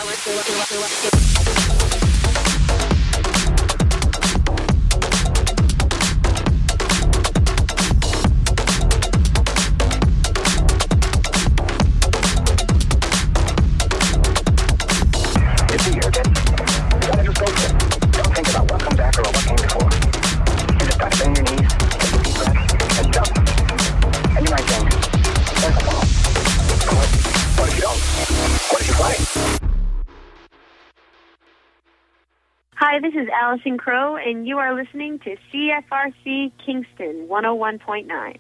Hi, this is Allison Crow, and you are listening to CFRC Kingston 101.9.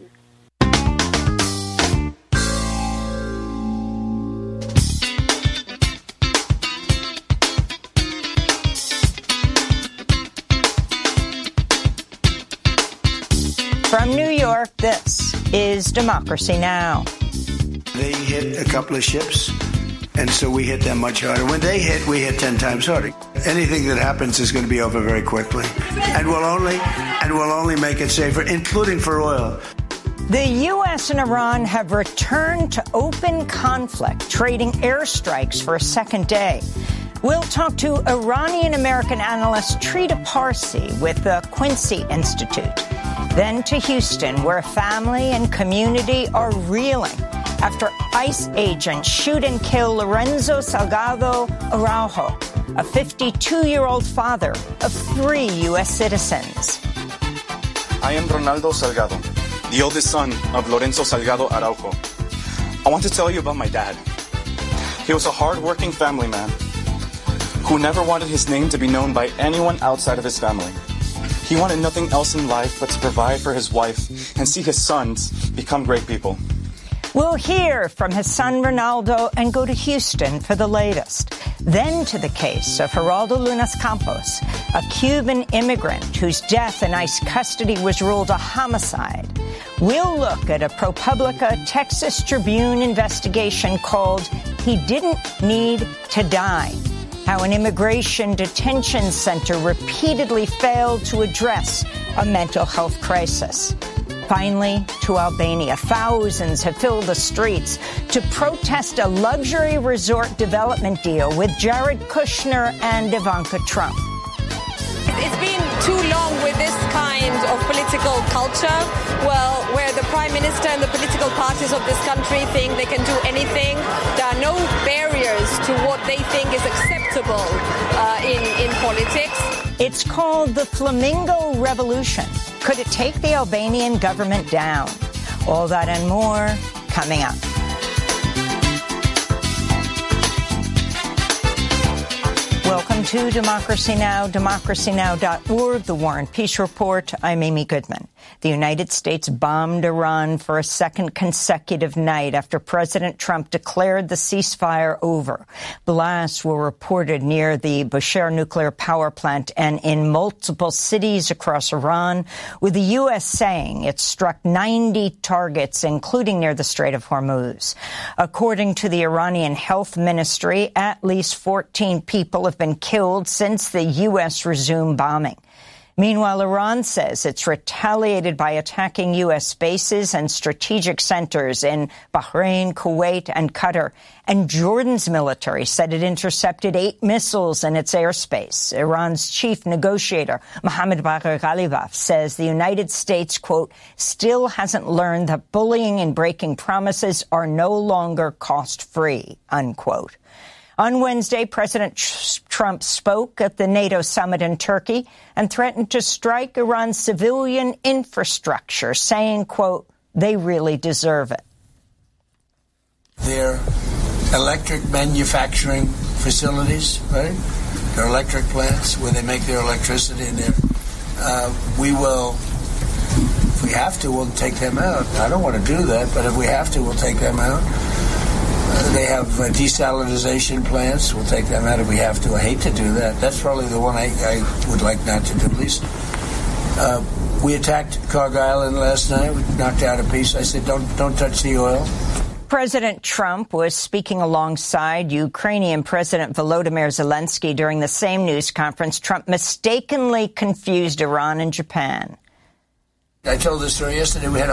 From New York, this is Democracy Now! They hit a couple of ships, and so we hit them much harder. When they hit, we hit 10 times harder. Anything that happens is going to be over very quickly, and we'll only make it safer, including for oil. The U.S. and Iran have returned to open conflict, trading airstrikes for a second day. We'll talk to Iranian-American analyst Trita Parsi with the Quincy Institute. Then to Houston, where family and community are reeling after ICE agents shoot and kill Lorenzo Salgado Araujo, a 52-year-old father of 3 U.S. citizens. I am Ronaldo Salgado, the oldest son of Lorenzo Salgado Araujo. I want to tell you about my dad. He was a hard-working family man who never wanted his name to be known by anyone outside of his family. He wanted nothing else in life but to provide for his wife and see his sons become great people. We'll hear from his son Ronaldo and go to Houston for the latest. Then to the case of Geraldo Lunas Campos, a Cuban immigrant whose death in ICE custody was ruled a homicide. We'll look at a ProPublica Texas Tribune investigation called He Didn't Need to Die. How an immigration detention center repeatedly failed to address a mental health crisis. Finally, to Albania. Thousands have filled the streets to protest a luxury resort development deal with Jared Kushner and Ivanka Trump. It's been too long with this kind of political culture, well, where the Prime Minister and the political parties of this country think they can do anything. There are no barriers to what they think is acceptable in politics. It's called the Flamingo Revolution. Could it take the Albanian government down? All that and more coming up. Welcome to Democracy Now!, democracynow.org, The War and Peace Report. I'm Amy Goodman. The United States bombed Iran for a second consecutive night after President Trump declared the ceasefire over. Blasts were reported near the Bushehr nuclear power plant and in multiple cities across Iran, with the U.S. saying it struck 90 targets, including near the Strait of Hormuz. According to the Iranian Health Ministry, at least 14 people have been killed since the U.S. resumed bombing. Meanwhile, Iran says it's retaliated by attacking U.S. bases and strategic centers in Bahrain, Kuwait, and Qatar. And Jordan's military said it intercepted 8 missiles in its airspace. Iran's chief negotiator, Mohammad Bagher Ghalibaf, says the United States, quote, still hasn't learned that bullying and breaking promises are no longer cost-free, unquote. On Wednesday, President Trump spoke at the NATO summit in Turkey and threatened to strike Iran's civilian infrastructure, saying, quote, they really deserve it. Their electric manufacturing facilities, right? Their electric plants where they make their electricity in there. We will, if we have to, we'll take them out. I don't want to do that, but if we have to, we'll take them out. They have desalinization plants. We'll take them out if we have to. I hate to do that. That's probably the one I would like not to do, at least. We attacked Cargill Island last night. We knocked out a piece. I said, don't touch the oil. President Trump was speaking alongside Ukrainian President Volodymyr Zelensky during the same news conference. Trump mistakenly confused Iran and Japan. I told this story yesterday. We had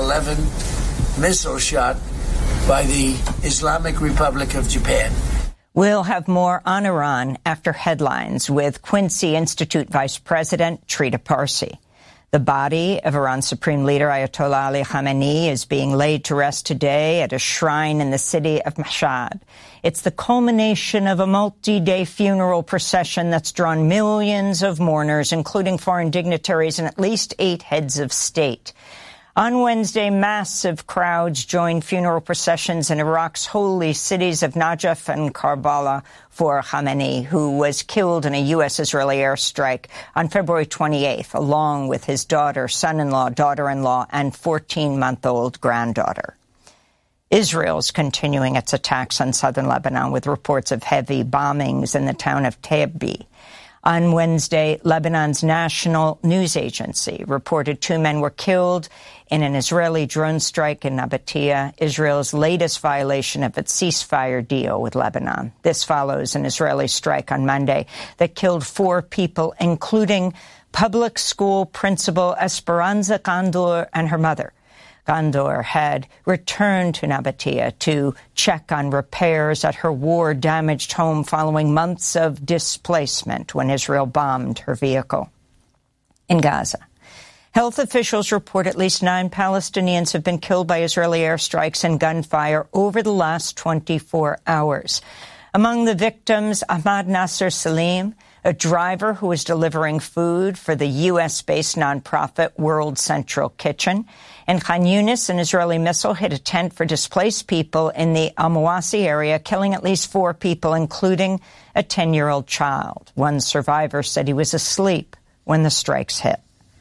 111 missiles shot by the Islamic Republic of Japan. We'll have more on Iran after headlines with Quincy Institute Vice President Trita Parsi. The body of Iran's Supreme Leader Ayatollah Ali Khamenei is being laid to rest today at a shrine in the city of Mashhad. It's the culmination of a multi-day funeral procession that's drawn millions of mourners, including foreign dignitaries and at least 8 heads of state. On Wednesday, massive crowds joined funeral processions in Iraq's holy cities of Najaf and Karbala for Khamenei, who was killed in a U.S.-Israeli airstrike on February 28th, along with his daughter, son-in-law, daughter-in-law, and 14-month-old granddaughter. Israel's continuing its attacks on southern Lebanon with reports of heavy bombings in the town of Tebbi. On Wednesday, Lebanon's national news agency reported 2 men were killed in an Israeli drone strike in Nabatea, Israel's latest violation of its ceasefire deal with Lebanon. This follows an Israeli strike on Monday that killed 4 people, including public school principal Esperanza Gandour and her mother. Gandour had returned to Nabatea to check on repairs at her war-damaged home following months of displacement when Israel bombed her vehicle. In Gaza, health officials report at least 9 Palestinians have been killed by Israeli airstrikes and gunfire over the last 24 hours. Among the victims, Ahmad Nasser Salim, a driver who was delivering food for the U.S.-based nonprofit World Central Kitchen. In Khan Yunis, an Israeli missile hit a tent for displaced people in the Al-Mawasi area, killing at least 4 people, including a 10-year-old child. One survivor said he was asleep when the strikes hit.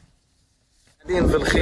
We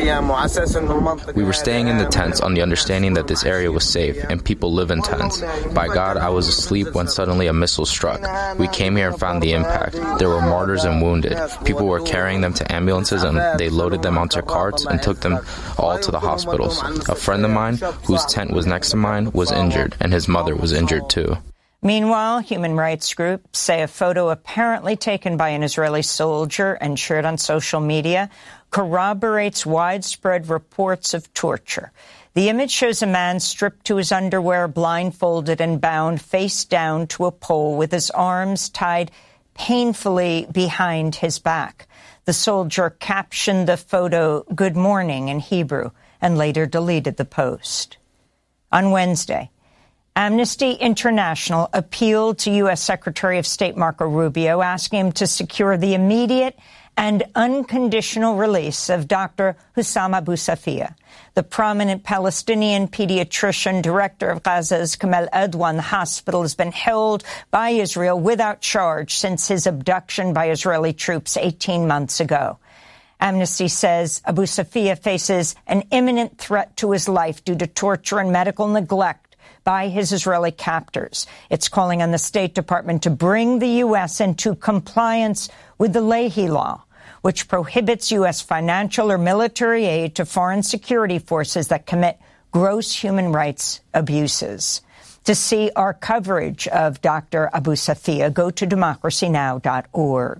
were staying in the tents on the understanding that this area was safe and people live in tents. By God, I was asleep when suddenly a missile struck. We came here and found the impact. There were martyrs and wounded. People were carrying them to ambulances and they loaded them onto carts and took them all to the hospitals. A friend of mine, whose tent was next to mine, was injured, and his mother was injured too. Meanwhile, human rights groups say a photo apparently taken by an Israeli soldier and shared on social media corroborates widespread reports of torture. The image shows a man stripped to his underwear, blindfolded and bound face down to a pole with his arms tied painfully behind his back. The soldier captioned the photo, "Good morning," in Hebrew, and later deleted the post. On Wednesday, Amnesty International appealed to U.S. Secretary of State Marco Rubio, asking him to secure the immediate and unconditional release of Dr. Hussam Abu Safia. The prominent Palestinian pediatrician, director of Gaza's Kamal Adwan Hospital, has been held by Israel without charge since his abduction by Israeli troops 18 months ago. Amnesty says Abu Safia faces an imminent threat to his life due to torture and medical neglect by his Israeli captors. It's calling on the State Department to bring the U.S. into compliance with the Leahy Law, which prohibits U.S. financial or military aid to foreign security forces that commit gross human rights abuses. To see our coverage of Dr. Abu Safia, go to democracynow.org.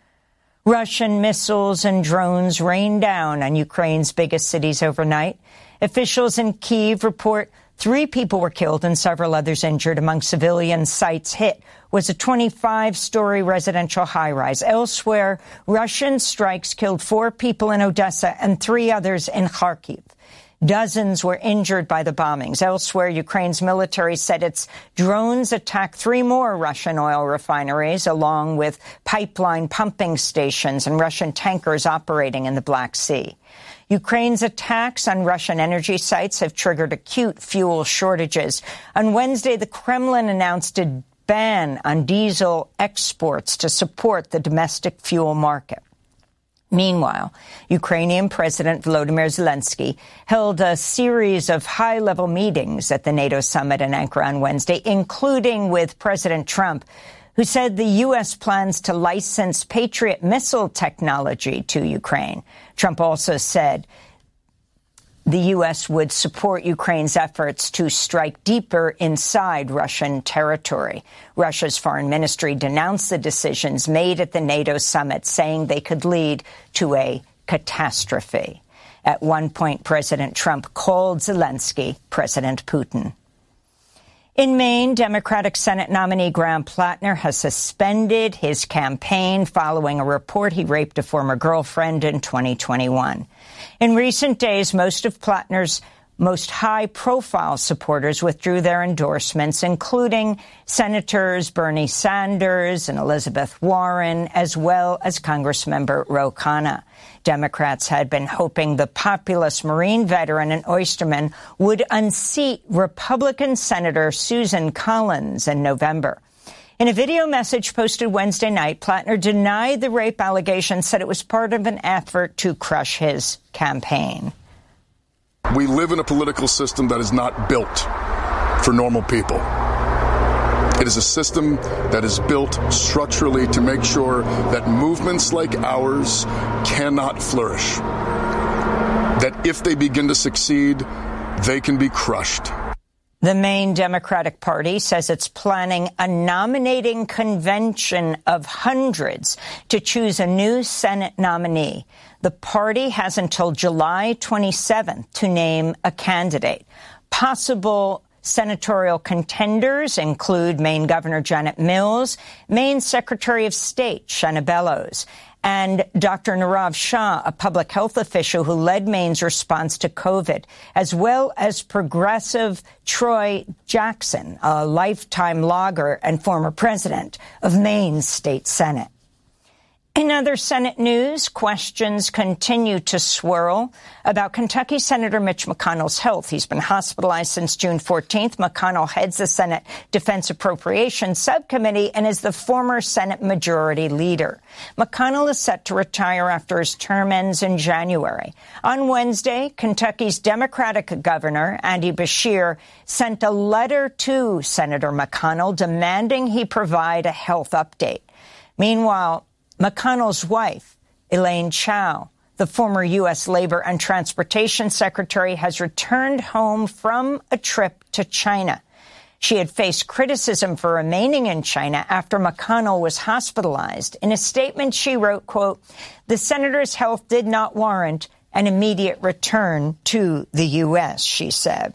Russian missiles and drones rained down on Ukraine's biggest cities overnight. Officials in Kyiv report 3 people were killed and several others injured. Among civilian sites hit was a 25-story residential high-rise. Elsewhere, Russian strikes killed 4 people in Odessa and 3 others in Kharkiv. Dozens were injured by the bombings. Elsewhere, Ukraine's military said its drones attacked 3 more Russian oil refineries, along with pipeline pumping stations and Russian tankers operating in the Black Sea. Ukraine's attacks on Russian energy sites have triggered acute fuel shortages. On Wednesday, the Kremlin announced a ban on diesel exports to support the domestic fuel market. Meanwhile, Ukrainian President Volodymyr Zelensky held a series of high-level meetings at the NATO summit in Ankara on Wednesday, including with President Trump, who said the U.S. plans to license Patriot missile technology to Ukraine. Trump also said the U.S. would support Ukraine's efforts to strike deeper inside Russian territory. Russia's foreign ministry denounced the decisions made at the NATO summit, saying they could lead to a catastrophe. At one point, President Trump called Zelensky President Putin. In Maine, Democratic Senate nominee Graham Plattner has suspended his campaign following a report he raped a former girlfriend in 2021. In recent days, most of Plattner's most high-profile supporters withdrew their endorsements, including Senators Bernie Sanders and Elizabeth Warren, as well as Congressmember Ro Khanna. Democrats had been hoping the populist Marine veteran and oysterman would unseat Republican Senator Susan Collins in November. In a video message posted Wednesday night, Plattner denied the rape allegations, said it was part of an effort to crush his campaign. We live in a political system that is not built for normal people. It is a system that is built structurally to make sure that movements like ours cannot flourish. That if they begin to succeed, they can be crushed. The Maine Democratic Party says it's planning a nominating convention of hundreds to choose a new Senate nominee. The party has until July 27th to name a candidate. Possible senatorial contenders include Maine Governor Janet Mills, Maine Secretary of State Shanna Bellows, and Dr. Nirav Shah, a public health official who led Maine's response to COVID, as well as progressive Troy Jackson, a lifetime logger and former president of Maine's state Senate. In other Senate news, questions continue to swirl about Kentucky Senator Mitch McConnell's health. He's been hospitalized since June 14th. McConnell heads the Senate Defense Appropriations Subcommittee and is the former Senate Majority Leader. McConnell is set to retire after his term ends in January. On Wednesday, Kentucky's Democratic Governor, Andy Beshear, sent a letter to Senator McConnell demanding he provide a health update. Meanwhile, McConnell's wife, Elaine Chao, the former U.S. Labor and Transportation Secretary, has returned home from a trip to China. She had faced criticism for remaining in China after McConnell was hospitalized. In a statement, she wrote, quote, "The senator's health did not warrant an immediate return to the U.S., she said.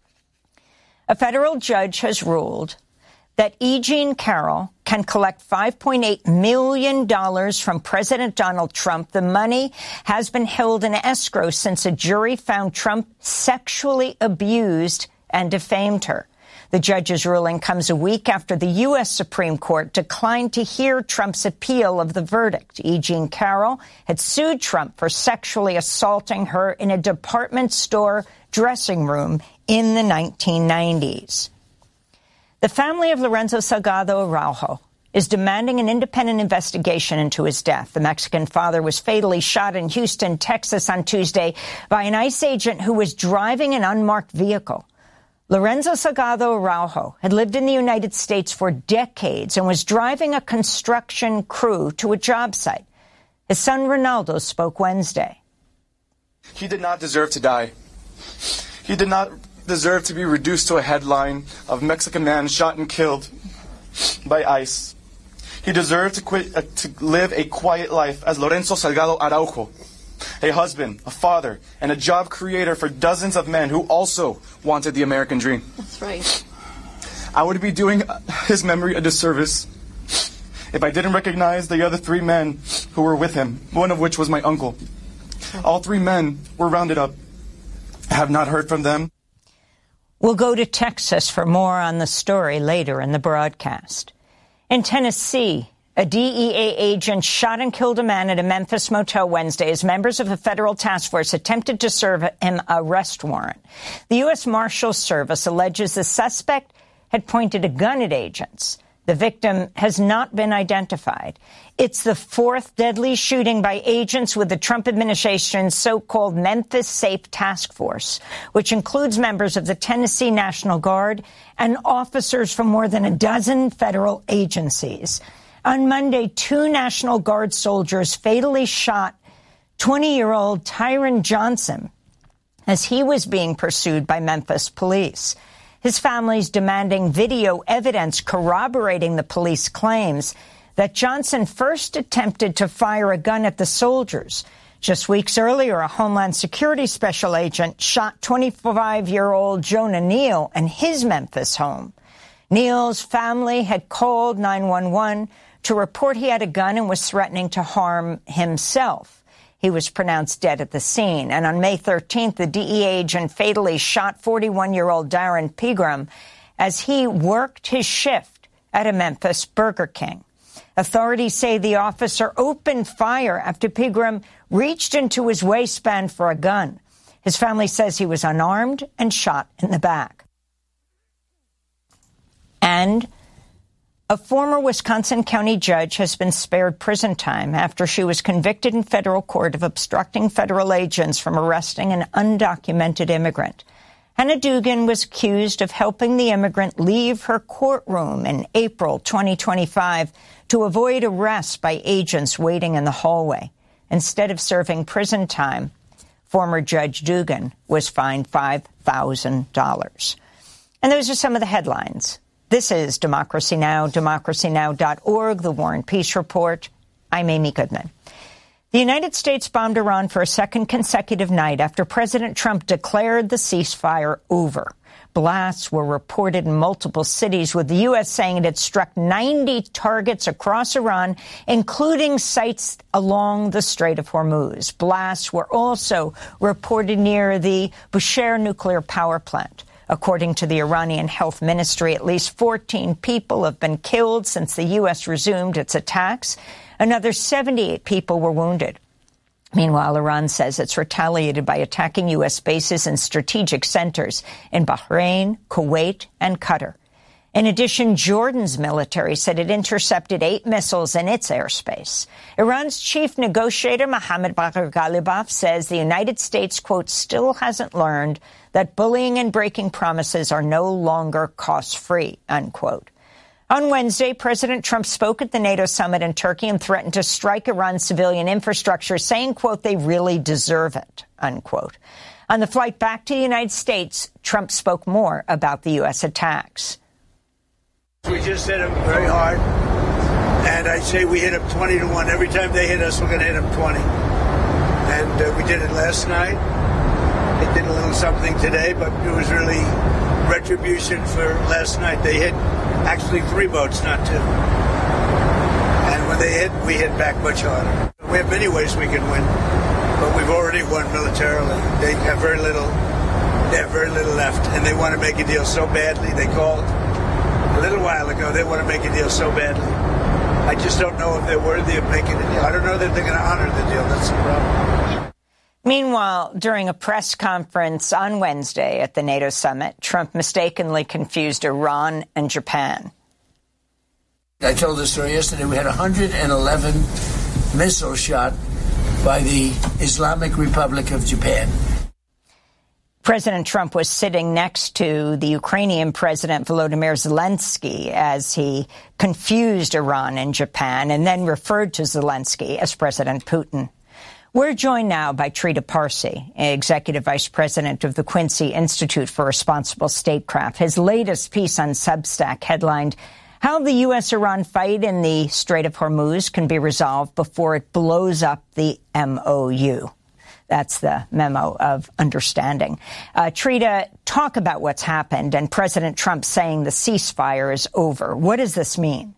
A federal judge has ruled that E. Jean Carroll can collect $5.8 million from President Donald Trump. The money has been held in escrow since a jury found Trump sexually abused and defamed her. The judge's ruling comes a week after the U.S. Supreme Court declined to hear Trump's appeal of the verdict. E. Jean Carroll had sued Trump for sexually assaulting her in a department store dressing room in the 1990s. The family of Lorenzo Salgado Araujo is demanding an independent investigation into his death. The Mexican father was fatally shot in Houston, Texas on Tuesday by an ICE agent who was driving an unmarked vehicle. Lorenzo Salgado Araujo had lived in the United States for decades and was driving a construction crew to a job site. His son Ronaldo spoke Wednesday. He did not deserve to die. He did not deserve to be reduced to a headline of Mexican man shot and killed by ICE. He deserved to live a quiet life as Lorenzo Salgado Araujo, a husband, a father, and a job creator for dozens of men who also wanted the American dream. That's right. I would be doing his memory a disservice if I didn't recognize the other three men who were with him, one of which was my uncle. All three men were rounded up. I have not heard from them. We'll go to Texas for more on the story later in the broadcast. In Tennessee, a DEA agent shot and killed a man at a Memphis motel Wednesday as members of a federal task force attempted to serve him an arrest warrant. The U.S. Marshals Service alleges the suspect had pointed a gun at agents. The victim has not been identified. It's the fourth deadly shooting by agents with the Trump administration's so-called Memphis Safe Task Force, which includes members of the Tennessee National Guard and officers from more than a dozen federal agencies. On Monday, 2 National Guard soldiers fatally shot 20-year-old Tyron Johnson as he was being pursued by Memphis police. His family's demanding video evidence corroborating the police claims that Johnson first attempted to fire a gun at the soldiers. Just weeks earlier, a Homeland Security special agent shot 25-year-old Jonah Neal in his Memphis home. Neil's family had called 911 to report he had a gun and was threatening to harm himself. He was pronounced dead at the scene. And on May 13th, the DEA agent fatally shot 41-year-old Darren Pegram as he worked his shift at a Memphis Burger King. Authorities say the officer opened fire after Pegram reached into his waistband for a gun. His family says he was unarmed and shot in the back. And a former Wisconsin County judge has been spared prison time after she was convicted in federal court of obstructing federal agents from arresting an undocumented immigrant. Hannah Dugan was accused of helping the immigrant leave her courtroom in April 2025 to avoid arrest by agents waiting in the hallway. Instead of serving prison time, former Judge Dugan was fined $5,000. And those are some of the headlines. This is Democracy Now!, democracynow.org, The War and Peace Report. I'm Amy Goodman. The United States bombed Iran for a second consecutive night after President Trump declared the ceasefire over. Blasts were reported in multiple cities, with the U.S. saying it had struck 90 targets across Iran, including sites along the Strait of Hormuz. Blasts were also reported near the Bushehr nuclear power plant. According to the Iranian Health Ministry, at least 14 people have been killed since the U.S. resumed its attacks. Another 78 people were wounded. Meanwhile, Iran says it's retaliated by attacking U.S. bases and strategic centers in Bahrain, Kuwait, and Qatar. In addition, Jordan's military said it intercepted 8 missiles in its airspace. Iran's chief negotiator, Mohammad Bagher Ghalibaf, says the United States, quote, still hasn't learned that bullying and breaking promises are no longer cost-free, unquote. On Wednesday, President Trump spoke at the NATO summit in Turkey and threatened to strike Iran's civilian infrastructure, saying, quote, they really deserve it, unquote. On the flight back to the United States, Trump spoke more about the U.S. attacks. We just hit them very hard, and I say we hit them 20-1. Every time they hit us, we're going to hit them 20. And we did it last night. It did a little something today, but it was really retribution for last night. They hit actually 3 boats, not 2. And when they hit, we hit back much harder. We have many ways we can win, but we've already won militarily. They have very little left, and they want to make a deal so badly. They called a little while ago. They want to make a deal so badly. I just don't know if they're worthy of making a deal. I don't know that they're going to honor the deal. That's the problem. Meanwhile, during a press conference on Wednesday at the NATO summit, Trump mistakenly confused Iran and Japan. I told the story yesterday. We had 111 missiles shot by the Islamic Republic of Japan. President Trump was sitting next to the Ukrainian President Volodymyr Zelensky as he confused Iran and Japan and then referred to Zelensky as President Putin. We're joined now by Trita Parsi, Executive Vice President of the Quincy Institute for Responsible Statecraft. His latest piece on Substack headlined, How the U.S.-Iran Fight in the Strait of Hormuz Can Be Resolved Before It Blows Up the MOU. That's the memo of understanding. Trita, talk about what's happened and President Trump saying the ceasefire is over. What does this mean?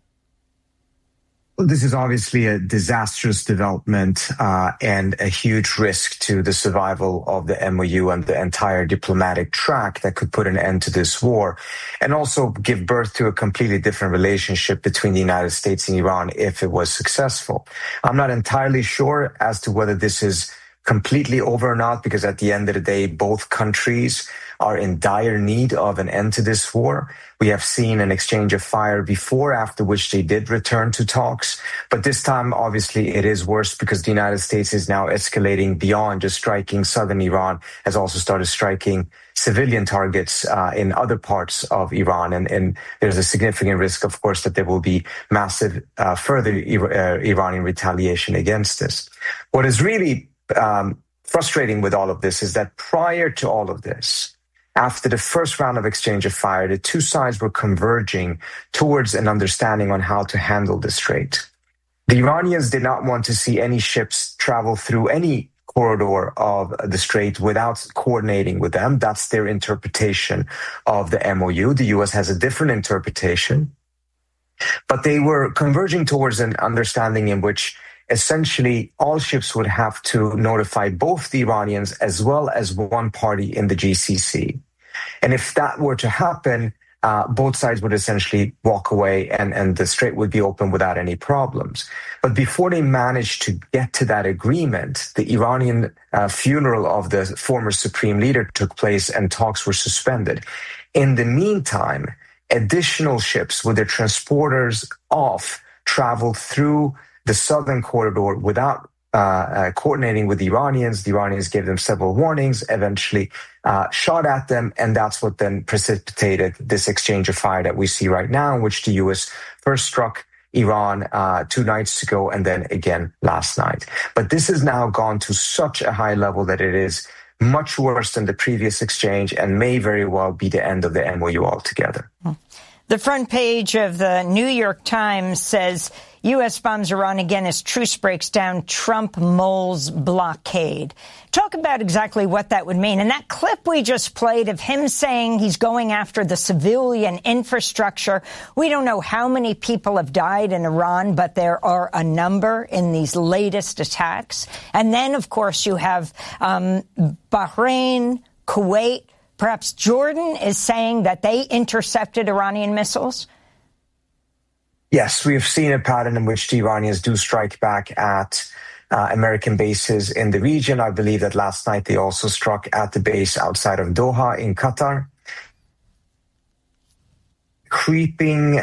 Well, this is obviously a disastrous development and a huge risk to the survival of the MOU and the entire diplomatic track that could put an end to this war and also give birth to a completely different relationship between the United States and Iran if it was successful. I'm not entirely sure as to whether this is completely over or not, because at the end of the day, both countries are in dire need of an end to this war. We have seen an exchange of fire before, after which they did return to talks. But this time, obviously, it is worse because the United States is now escalating beyond just striking southern Iran, has also started striking civilian targets in other parts of Iran. And there's a significant risk, of course, that there will be massive further Iranian retaliation against this. What is really frustrating with all of this is that prior to all of this, after the first round of exchange of fire, the two sides were converging towards an understanding on how to handle the strait. The Iranians did not want to see any ships travel through any corridor of the strait without coordinating with them. That's their interpretation of the MOU. The U.S. has a different interpretation. But they were converging towards an understanding in which essentially all ships would have to notify both the Iranians as well as one party in the GCC. And if that were to happen, both sides would essentially walk away and the strait would be open without any problems. But before they managed to get to that agreement, the Iranian funeral of the former supreme leader took place and talks were suspended. In the meantime, additional ships with their transporters off traveled through the southern corridor without coordinating with the Iranians. The Iranians gave them several warnings, eventually shot at them, and that's what then precipitated this exchange of fire that we see right now, in which the U.S. first struck Iran 2 nights ago and then again last night. But this has now gone to such a high level that it is much worse than the previous exchange and may very well be the end of the MOU altogether. The front page of the New York Times says U.S. bombs Iran again as truce breaks down, Trump mulls blockade. Talk about exactly what that would mean. And that clip we just played of him saying he's going after the civilian infrastructure. We don't know how many people have died in Iran, but there are a number in these latest attacks. And then, of course, you have Bahrain, Kuwait, perhaps Jordan is saying that they intercepted Iranian missiles. Yes, we've seen a pattern in which the Iranians do strike back at American bases in the region. I believe that last night they also struck at the base outside of Doha in Qatar. Creeping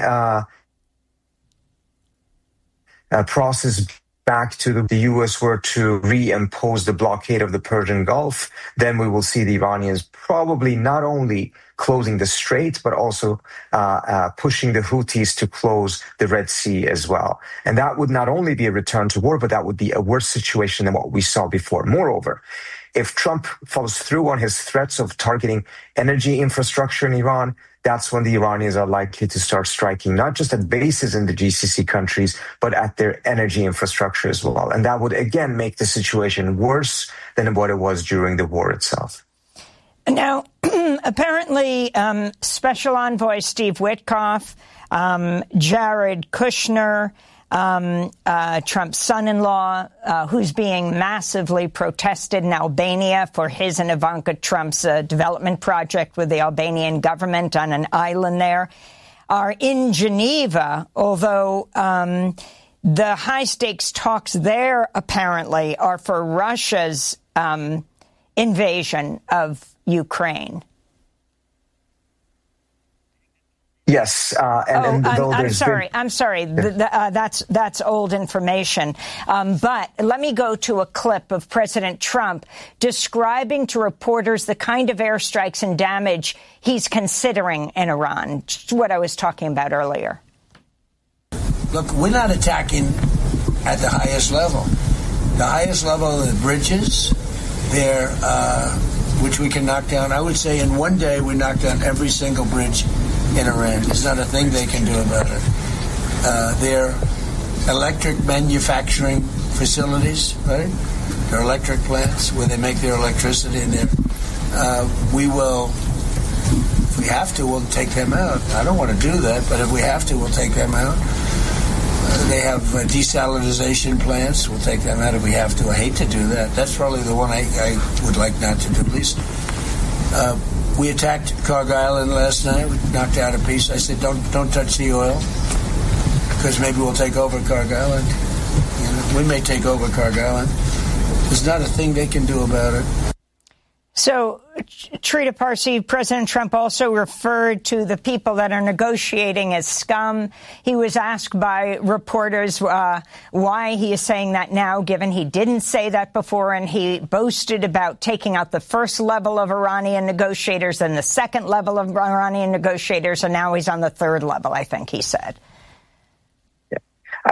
process back to the U.S. were to reimpose the blockade of the Persian Gulf, then we will see the Iranians probably not only closing the strait, but also pushing the Houthis to close the Red Sea as well. And that would not only be a return to war, but that would be a worse situation than what we saw before. Moreover, if Trump follows through on his threats of targeting energy infrastructure in Iran, that's when the Iranians are likely to start striking not just at bases in the GCC countries, but at their energy infrastructure as well. And that would, again, make the situation worse than what it was during the war itself. Now, apparently, Special Envoy Steve Witkoff, Jared Kushner, Trump's son-in-law, who's being massively protested in Albania for his and Ivanka Trump's development project with the Albanian government on an island there, are in Geneva, although the high-stakes talks there apparently are for Russia's invasion of Ukraine. Yes, I'm sorry. That's old information. But let me go to a clip of President Trump describing to reporters the kind of airstrikes and damage he's considering in Iran, just what I was talking about earlier. Look, we're not attacking at the highest level. The highest level of the bridges, which we can knock down. I would say in one day we knock down every single bridge in Iran. There's not a thing they can do about it. Their electric manufacturing facilities, right? Their electric plants where they make their electricity in there. We will, if we have to, we'll take them out. I don't want to do that, but if we have to, we'll take them out. They have desalinization plants. We'll take them out if we have to. I hate to do that. That's probably the one I would like not to do, at least. We attacked Kharg Island last night. We knocked out a piece. I said, don't touch the oil, because maybe we'll take over Kharg Island. You know, we may take over Kharg Island. There's not a thing they can do about it. So, Trita Parsi, President Trump also referred to the people that are negotiating as scum. He was asked by reporters why he is saying that now, given he didn't say that before, and he boasted about taking out the first level of Iranian negotiators and the second level of Iranian negotiators, and now he's on the third level, I think he said.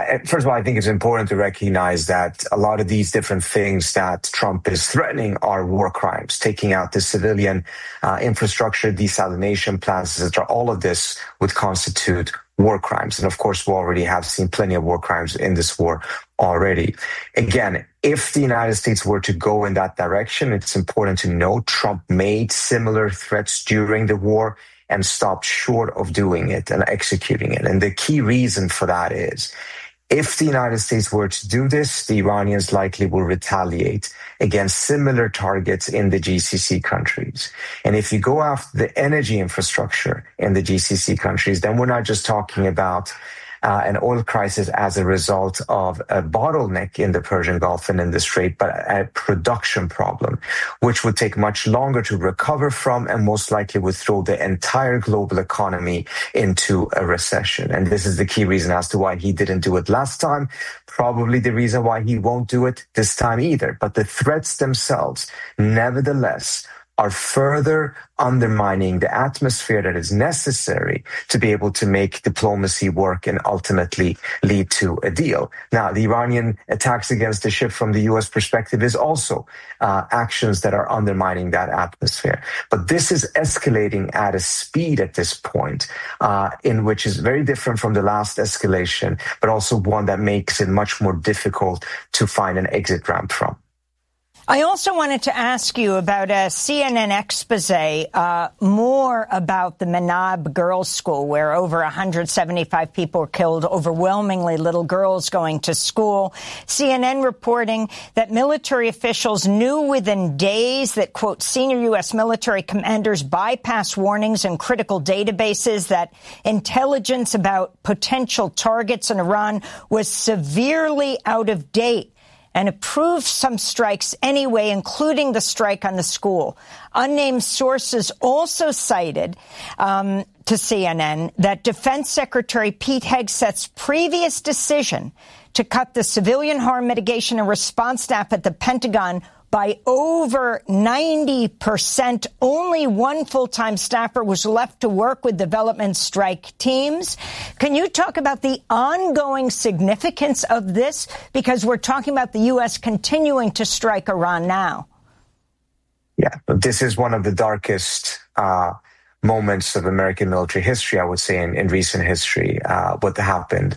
First of all, I think it's important to recognize that a lot of these different things that Trump is threatening are war crimes. Taking out the civilian infrastructure, desalination plants, etc. All of this would constitute war crimes. And of course, we already have seen plenty of war crimes in this war already. Again, if the United States were to go in that direction, it's important to note Trump made similar threats during the war and stopped short of doing it and executing it. And the key reason for that is, if the United States were to do this, the Iranians likely will retaliate against similar targets in the GCC countries. And if you go after the energy infrastructure in the GCC countries, then we're not just talking about an oil crisis as a result of a bottleneck in the Persian Gulf and in the Strait, but a production problem, which would take much longer to recover from and most likely would throw the entire global economy into a recession. And this is the key reason as to why he didn't do it last time, probably the reason why he won't do it this time either. But the threats themselves, nevertheless, are further undermining the atmosphere that is necessary to be able to make diplomacy work and ultimately lead to a deal. Now, the Iranian attacks against the ship from the U.S. perspective is also actions that are undermining that atmosphere. But this is escalating at a speed at this point, in which is very different from the last escalation, but also one that makes it much more difficult to find an exit ramp from. I also wanted to ask you about a CNN expose, more about the Menab Girls' School, where over 175 people were killed, overwhelmingly little girls going to school. CNN reporting that military officials knew within days that, quote, senior U.S. military commanders bypassed warnings in critical databases, that intelligence about potential targets in Iran was severely out of date, and approved some strikes anyway, including the strike on the school. Unnamed sources also cited to CNN that Defense Secretary Pete Hegseth's previous decision to cut the civilian harm mitigation and response staff at the Pentagon by over 90%. Only one full-time staffer was left to work with development strike teams. Can you talk about the ongoing significance of this? Because we're talking about the U.S. continuing to strike Iran now. Yeah, but this is one of the darkest moments of American military history, I would say, in recent history, what happened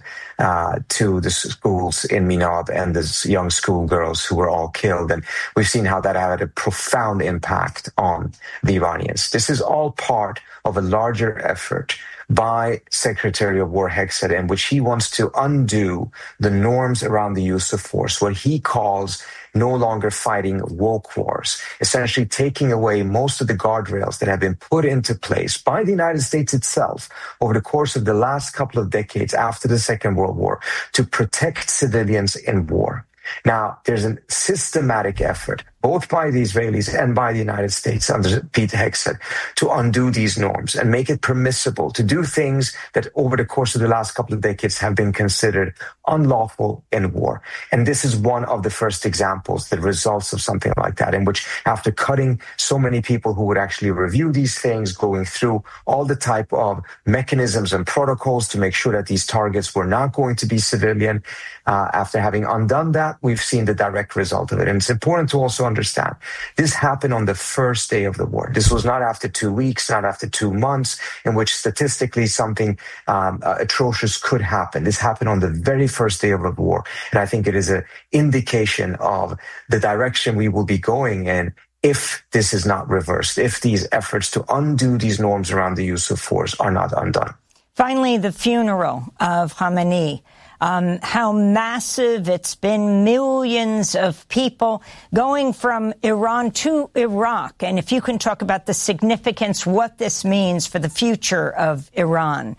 to the schools in Menab and the young schoolgirls who were all killed. And we've seen how that had a profound impact on the Iranians. This is all part of a larger effort by Secretary of War Hegseth, in which he wants to undo the norms around the use of force, what he calls no longer fighting woke wars, essentially taking away most of the guardrails that have been put into place by the United States itself over the course of the last couple of decades after the Second World War to protect civilians in war. Now, there's a systematic effort, both by the Israelis and by the United States under Pete Hegseth, to undo these norms and make it permissible to do things that over the course of the last couple of decades have been considered unlawful in war. And this is one of the first examples, the results of something like that, in which after cutting so many people who would actually review these things, going through all the type of mechanisms and protocols to make sure that these targets were not going to be civilian, after having undone that, we've seen the direct result of it. And it's important to also understand this happened on the first day of the war. This was not after 2 weeks, not after 2 months, in which statistically something atrocious could happen. This happened on the very first day of the war. And I think it is an indication of the direction we will be going in if this is not reversed, if these efforts to undo these norms around the use of force are not undone. Finally, the funeral of Khamenei. How massive it's been, millions of people going from Iran to Iraq. And if you can talk about the significance, what this means for the future of Iran.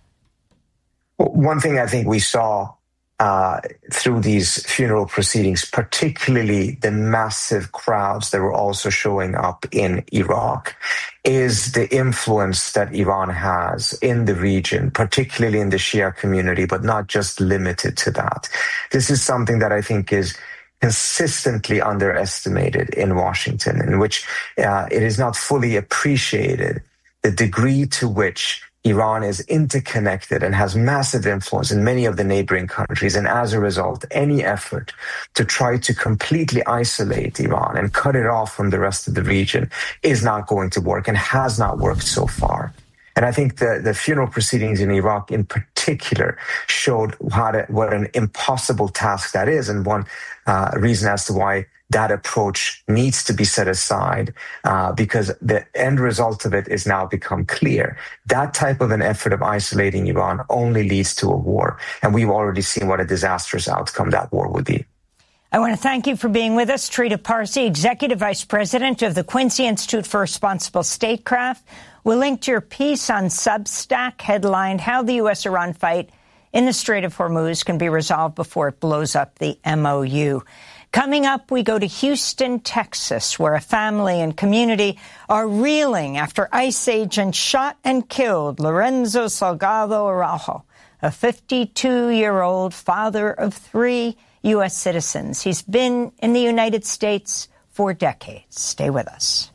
One thing I think we saw through these funeral proceedings, particularly the massive crowds that were also showing up in Iraq, is the influence that Iran has in the region, particularly in the Shia community, but not just limited to that. This is something that I think is consistently underestimated in Washington, in which it is not fully appreciated the degree to which Iran is interconnected and has massive influence in many of the neighboring countries. And as a result, any effort to try to completely isolate Iran and cut it off from the rest of the region is not going to work and has not worked so far. And I think the funeral proceedings in Iraq in particular showed what an impossible task that is, and one reason as to why that approach needs to be set aside, because the end result of it is now become clear. That type of an effort of isolating Iran only leads to a war, and we've already seen what a disastrous outcome that war would be. I want to thank you for being with us. Trita Parsi, Executive Vice President of the Quincy Institute for Responsible Statecraft. We'll link to your piece on Substack, headlined How the U.S.-Iran Fight in the Strait of Hormuz Can Be Resolved Before It Blows Up the MOU. Coming up, we go to Houston, Texas, where a family and community are reeling after ICE agents shot and killed Lorenzo Salgado Araujo, a 52-year-old father of 3 U.S. citizens. He's been in the United States for decades. Stay with us.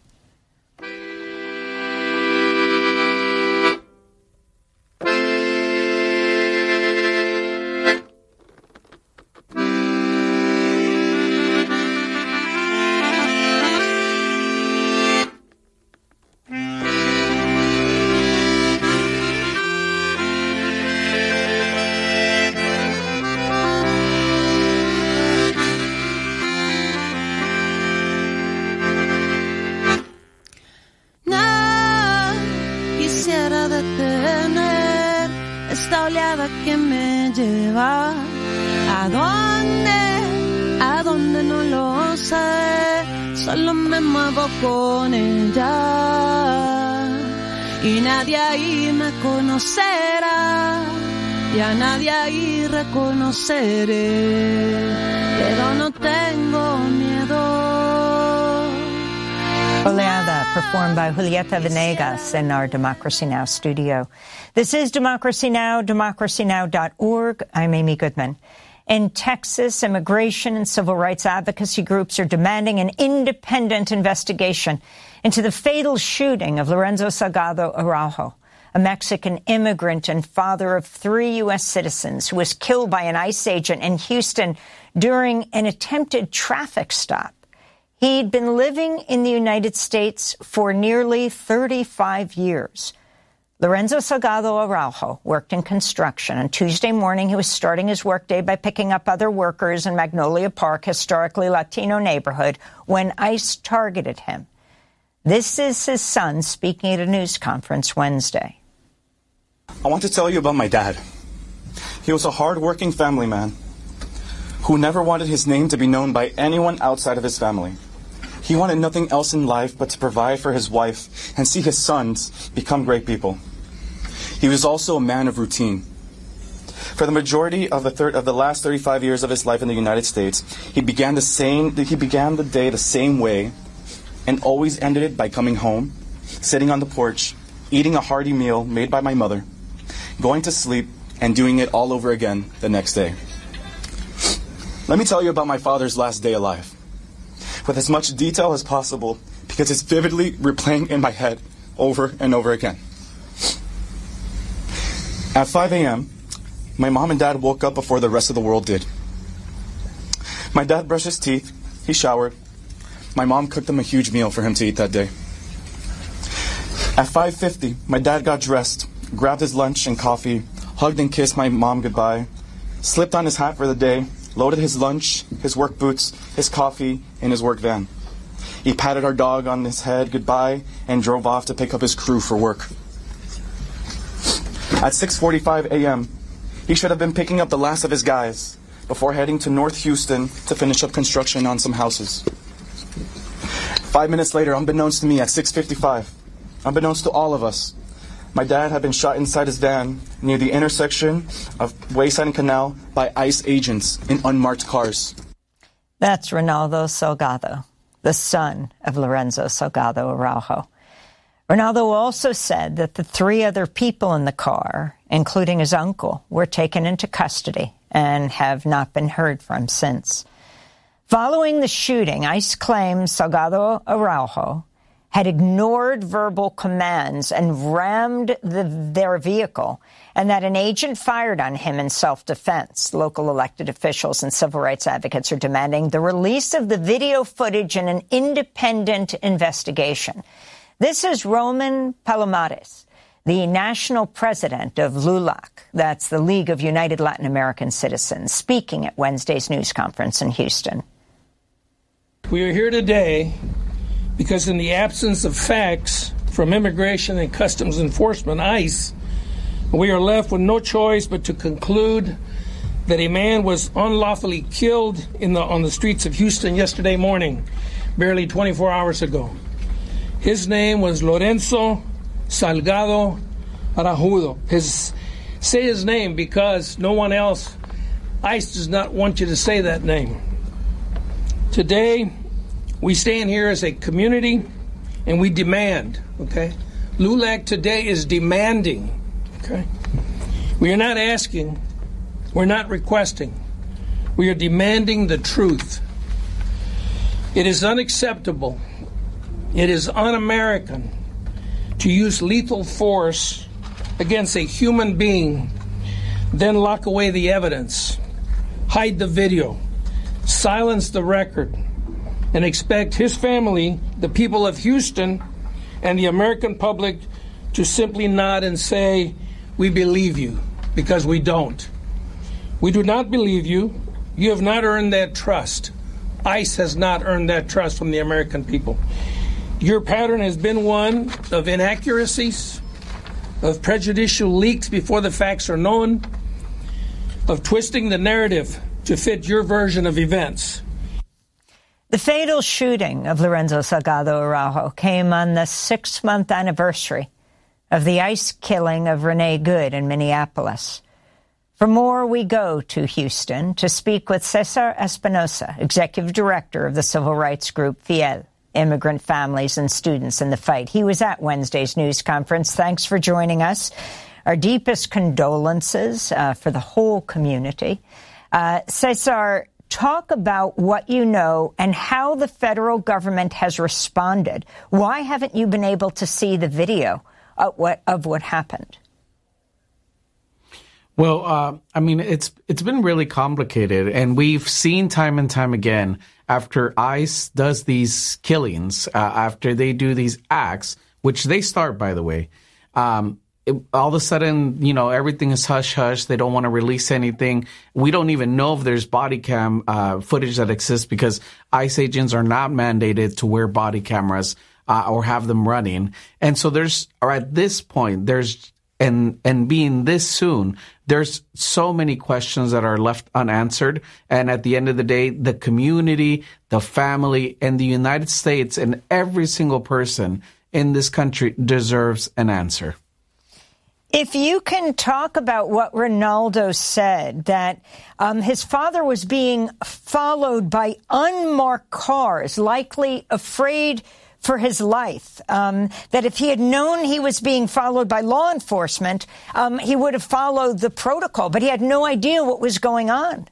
Que me lleva a dónde no lo sé, solo me muevo con ella y nadie ahí me conocerá y a nadie ahí reconoceré, pero no tengo miedo. Oleada, performed by Julieta Venegas in our Democracy Now! Studio. This is Democracy Now!, democracynow.org. I'm Amy Goodman. In Texas, immigration and civil rights advocacy groups are demanding an independent investigation into the fatal shooting of Lorenzo Salgado Araujo, a Mexican immigrant and father of 3 U.S. citizens who was killed by an ICE agent in Houston during an attempted traffic stop. He'd been living in the United States for nearly 35 years. Lorenzo Salgado Araujo worked in construction. On Tuesday morning, he was starting his workday by picking up other workers in Magnolia Park, historically Latino neighborhood, when ICE targeted him. This is his son speaking at a news conference Wednesday. I want to tell you about my dad. He was a hard-working family man who never wanted his name to be known by anyone outside of his family. He wanted nothing else in life but to provide for his wife and see his sons become great people. He was also a man of routine. For the majority of the last 35 years of his life in the United States, he began the day the same way and always ended it by coming home, sitting on the porch, eating a hearty meal made by my mother, going to sleep, and doing it all over again the next day. Let me tell you about my father's last day alive, with as much detail as possible, because it's vividly replaying in my head over and over again. At 5 a.m., my mom and dad woke up before the rest of the world did. My dad brushed his teeth, he showered. My mom cooked him a huge meal for him to eat that day. At 5:50, my dad got dressed, grabbed his lunch and coffee, hugged and kissed my mom goodbye, slipped on his hat for the day, loaded his lunch, his work boots, his coffee in his work van. He patted our dog on his head goodbye and drove off to pick up his crew for work. At 6:45 a.m., he should have been picking up the last of his guys before heading to North Houston to finish up construction on some houses. 5 minutes later, unbeknownst to me, at 6:55, unbeknownst to all of us, my dad had been shot inside his van near the intersection of Wayside and Canal by ICE agents in unmarked cars. That's Ronaldo Salgado, the son of Lorenzo Salgado Araujo. Ronaldo also said that the 3 other people in the car, including his uncle, were taken into custody and have not been heard from since. Following the shooting, ICE claims Salgado Araujo had ignored verbal commands and rammed their vehicle, and that an agent fired on him in self-defense. Local elected officials and civil rights advocates are demanding the release of the video footage and an independent investigation. This is Roman Palomares, the national president of LULAC, that's the League of United Latin American Citizens, speaking at Wednesday's news conference in Houston. We are here today because in the absence of facts from Immigration and Customs Enforcement, ICE, we are left with no choice but to conclude that a man was unlawfully killed on the streets of Houston yesterday morning, barely 24 hours ago. His name was Lorenzo Salgado Araujo. Say his name because no one else, ICE does not want you to say that name. Today, we stand here as a community and we demand, okay? LULAC today is demanding, okay? We are not asking, we're not requesting. We are demanding the truth. It is unacceptable. It is un-American to use lethal force against a human being, then lock away the evidence, hide the video, silence the record, and expect his family, the people of Houston, and the American public to simply nod and say, we believe you, because we don't. We do not believe you. You have not earned that trust. ICE has not earned that trust from the American people. Your pattern has been one of inaccuracies, of prejudicial leaks before the facts are known, of twisting the narrative to fit your version of events. The fatal shooting of Lorenzo Salgado Araujo came on the 6-month anniversary of the ICE killing of Renee Good in Minneapolis. For more, we go to Houston to speak with Cesar Espinosa, executive director of the civil rights group FIEL, Immigrant Families and Students in the Fight. He was at Wednesday's news conference. Thanks for joining us. Our deepest condolences for the whole community. Cesar, talk about what you know and how the federal government has responded. Why haven't you been able to see the video of what happened? Well, I mean, it's been really complicated, and we've seen time and time again after ICE does these killings, after they do these acts, which they start, by the way, all of a sudden, everything is hush-hush. They don't want to release anything. We don't even know if there's body cam footage that exists because ICE agents are not mandated to wear body cameras or have them running. And so at this point, and being this soon, there's so many questions that are left unanswered. And at the end of the day, the community, the family, and the United States and every single person in this country deserves an answer. If you can talk about what Ronaldo said, that his father was being followed by unmarked cars, likely afraid for his life, that if he had known he was being followed by law enforcement, he would have followed the protocol, but he had no idea what was going on.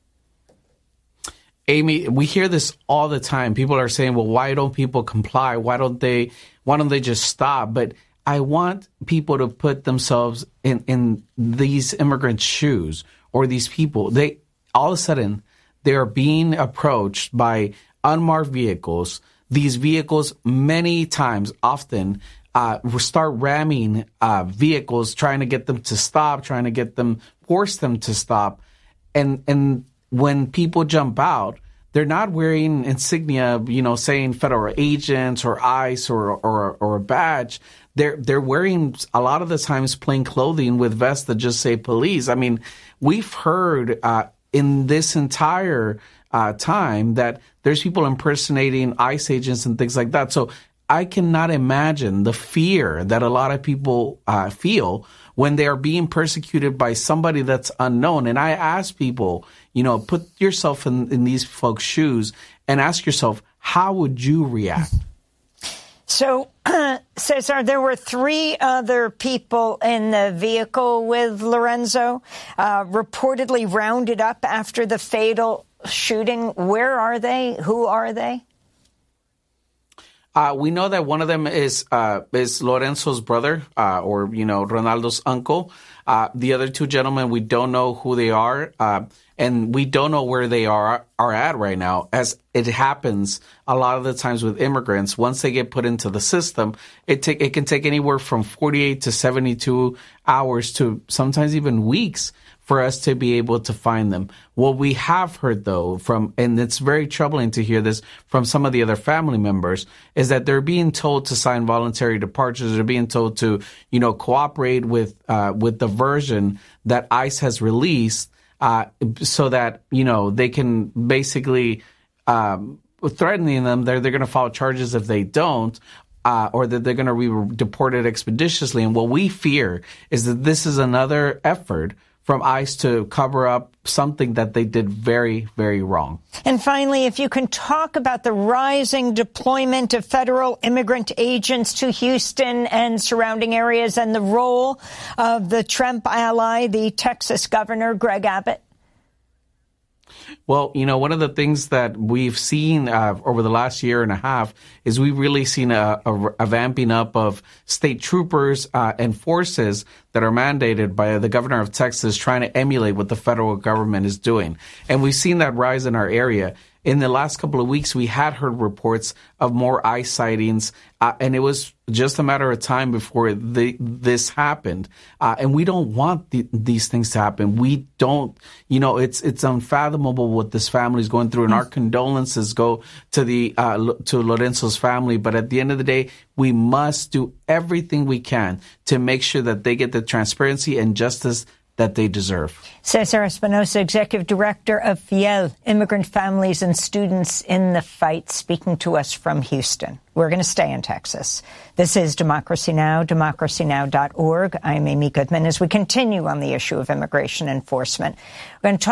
Amy, we hear this all the time. People are saying, well, why don't people comply? Why don't they just stop? But I want people to put themselves in these immigrants' shoes or these people. They all of a sudden, they are being approached by unmarked vehicles. These vehicles many times, often, start ramming vehicles, trying to get them to stop, force them to stop. And when people jump out, they're not wearing insignia, saying federal agents or ICE or a badge. They're wearing a lot of the times plain clothing with vests that just say police. I mean, we've heard in this entire time that there's people impersonating ICE agents and things like that. So I cannot imagine the fear that a lot of people feel when they are being persecuted by somebody that's unknown. And I ask people, put yourself in these folks' shoes and ask yourself, how would you react? So, Cesar, there were 3 other people in the vehicle with Lorenzo, reportedly rounded up after the fatal shooting. Where are they? Who are they? We know that one of them is Lorenzo's brother, or Ronaldo's uncle. The other two gentlemen, we don't know who they are, and we don't know where they are at right now. As it happens a lot of the times with immigrants, once they get put into the system, it can take anywhere from 48 to 72 hours to sometimes even weeks for us to be able to find them. What we have heard, though, and it's very troubling to hear this from some of the other family members, is that they're being told to sign voluntary departures. They're being told to, cooperate with the version that ICE has released, so that, they can basically, threatening them, they're going to file charges if they don't, or that they're going to be deported expeditiously. And what we fear is that this is another effort from ICE to cover up something that they did very, very wrong. And finally, if you can talk about the rising deployment of federal immigrant agents to Houston and surrounding areas and the role of the Trump ally, the Texas governor, Greg Abbott. Well, one of the things that we've seen over the last year and a half is we've really seen a vamping up of state troopers and forces that are mandated by the governor of Texas trying to emulate what the federal government is doing. And we've seen that rise in our area. In the last couple of weeks, we had heard reports of more ICE sightings, and it was just a matter of time before this happened. And we don't want these things to happen. We don't, it's unfathomable what this family is going through, and our condolences go to to Lorenzo's family. But at the end of the day, we must do everything we can to make sure that they get the transparency and justice that they deserve. Cesar Espinosa, Executive Director of FIEL, Immigrant Families and Students in the Fight, speaking to us from Houston. We're going to stay in Texas. This is Democracy Now!, democracynow.org. I'm Amy Goodman. As we continue on the issue of immigration enforcement, we're going to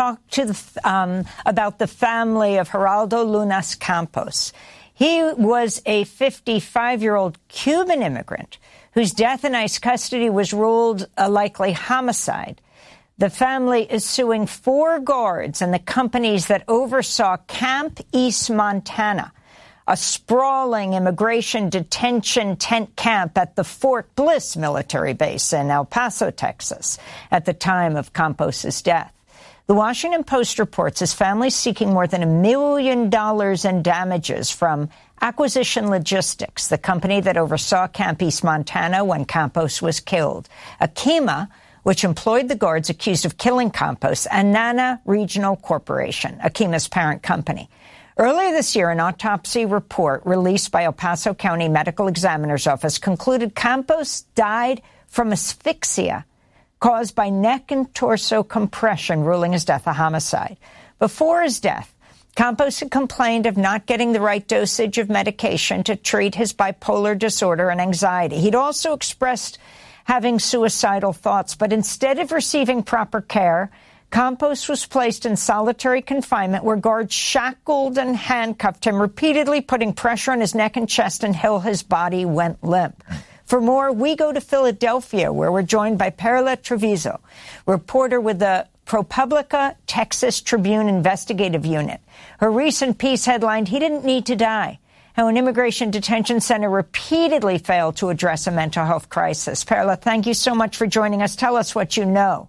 talk about the family of Geraldo Lunas Campos. He was a 55-year-old Cuban immigrant whose death in ICE custody was ruled a likely homicide. The family is suing 4 guards and the companies that oversaw Camp East Montana, a sprawling immigration detention tent camp at the Fort Bliss military base in El Paso, Texas, at the time of Campos's death. The Washington Post reports his family seeking more than $1 million in damages from Acquisition Logistics, the company that oversaw Camp East Montana when Campos was killed, Akima, which employed the guards accused of killing Campos, and Nana Regional Corporation, Akima's parent company. Earlier this year, an autopsy report released by El Paso County Medical Examiner's Office concluded Campos died from asphyxia caused by neck and torso compression, ruling his death a homicide. Before his death, Campos had complained of not getting the right dosage of medication to treat his bipolar disorder and anxiety. He'd also expressed having suicidal thoughts, but instead of receiving proper care, Campos was placed in solitary confinement where guards shackled and handcuffed him, repeatedly putting pressure on his neck and chest until his body went limp. For more, we go to Philadelphia, where we're joined by Perla Trevizo, reporter with the ProPublica Texas Tribune Investigative Unit. Her recent piece headlined, "He Didn't Need to Die," how an immigration detention center repeatedly failed to address a mental health crisis. Perla, thank you so much for joining us. Tell us what you know.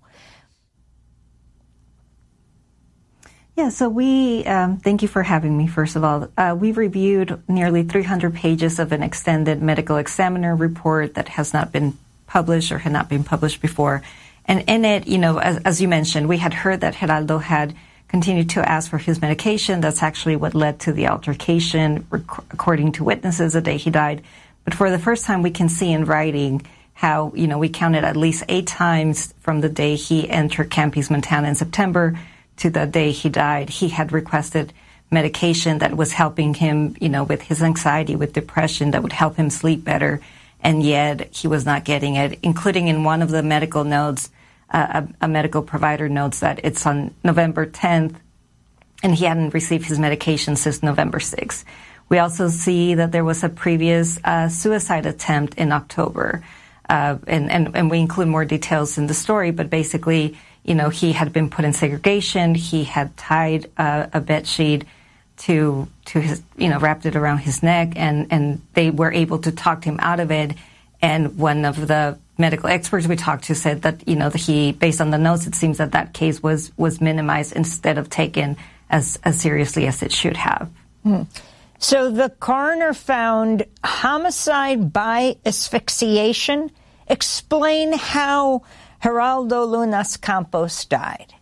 Yeah, so we thank you for having me, first of all. We've reviewed nearly 300 pages of an extended medical examiner report that has not been published or had not been published before. And in it, as you mentioned, we had heard that Geraldo had continued to ask for his medication. That's actually what led to the altercation, according to witnesses, the day he died. But for the first time, we can see in writing how, we counted at least 8 times from the day he entered Camp East Montana in September to the day he died. He had requested medication that was helping him, with his anxiety, with depression, that would help him sleep better. And yet he was not getting it, including in one of the medical notes, a medical provider notes that it's on November 10th, and he hadn't received his medication since November 6th. We also see that there was a previous suicide attempt in October, and we include more details in the story, but basically, he had been put in segregation. He had tied a bedsheet to his, wrapped it around his neck, and they were able to talk him out of it. And one of the medical experts we talked to said that, he, based on the notes, it seems that case was minimized instead of taken as seriously as it should have. So the coroner found homicide by asphyxiation. Explain how Geraldo Lunas Campos died.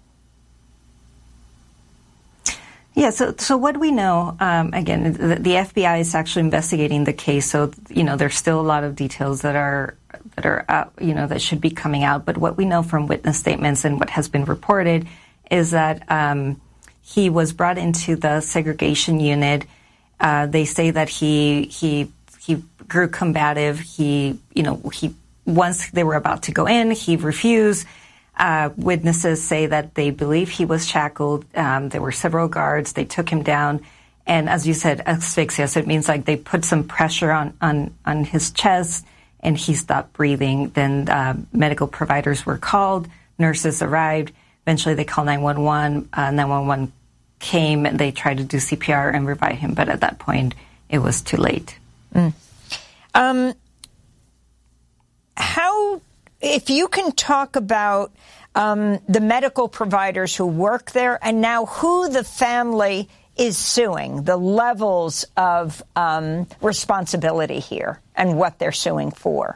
Yeah, so what we know, again, the FBI is actually investigating the case, so, there's still a lot of details that are that should be coming out. But what we know from witness statements and what has been reported is that he was brought into the segregation unit. They say that he grew combative. He once they were about to go in, he refused. Witnesses say that they believe he was shackled. There were several guards. They took him down. And as you said, asphyxia, so it means like they put some pressure on his chest and he stopped breathing. Then medical providers were called. Nurses arrived. Eventually they called 911. 911 came and they tried to do CPR and revive him. But at that point, it was too late. If you can talk about the medical providers who work there and now who the family is suing, the levels of responsibility here and what they're suing for.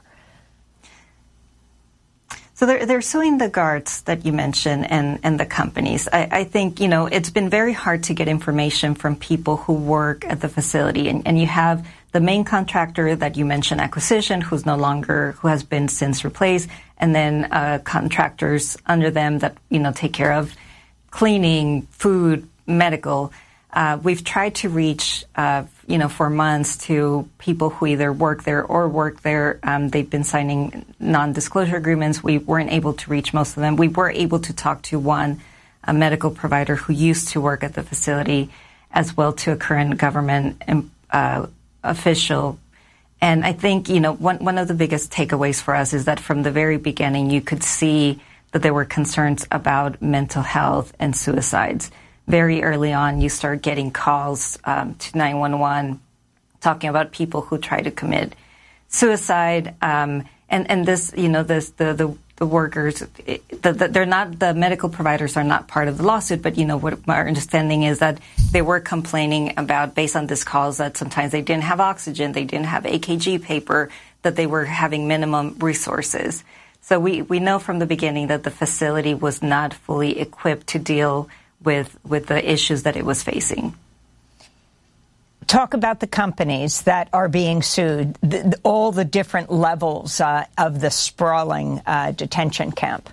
So they're suing the guards that you mentioned and the companies. I think, it's been very hard to get information from people who work at the facility. And you have the main contractor that you mentioned, Acquisition, who has been since replaced, and then contractors under them that, take care of cleaning, food, medical. We've tried to reach, for months to people who either work there. They've been signing non-disclosure agreements. We weren't able to reach most of them. We were able to talk to a medical provider who used to work at the facility, as well to a current government official. And I think, one of the biggest takeaways for us is that from the very beginning, you could see that there were concerns about mental health and suicides. Very early on, you start getting calls to 911 talking about people who try to commit suicide. And this, the workers, they're not, the medical providers are not part of the lawsuit, but, what our understanding is that they were complaining about, based on these calls, that sometimes they didn't have oxygen, they didn't have AKG paper, that they were having minimum resources. So we know from the beginning that the facility was not fully equipped to deal with the issues that it was facing. Talk about the companies that are being sued, all the different levels of the sprawling detention camp.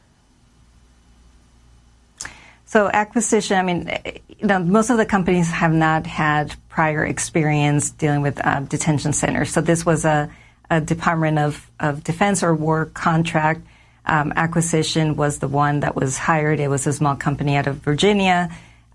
So Acquisition, most of the companies have not had prior experience dealing with detention centers. So this was a Department of Defense or War contract. Acquisition was the one that was hired. It was a small company out of Virginia.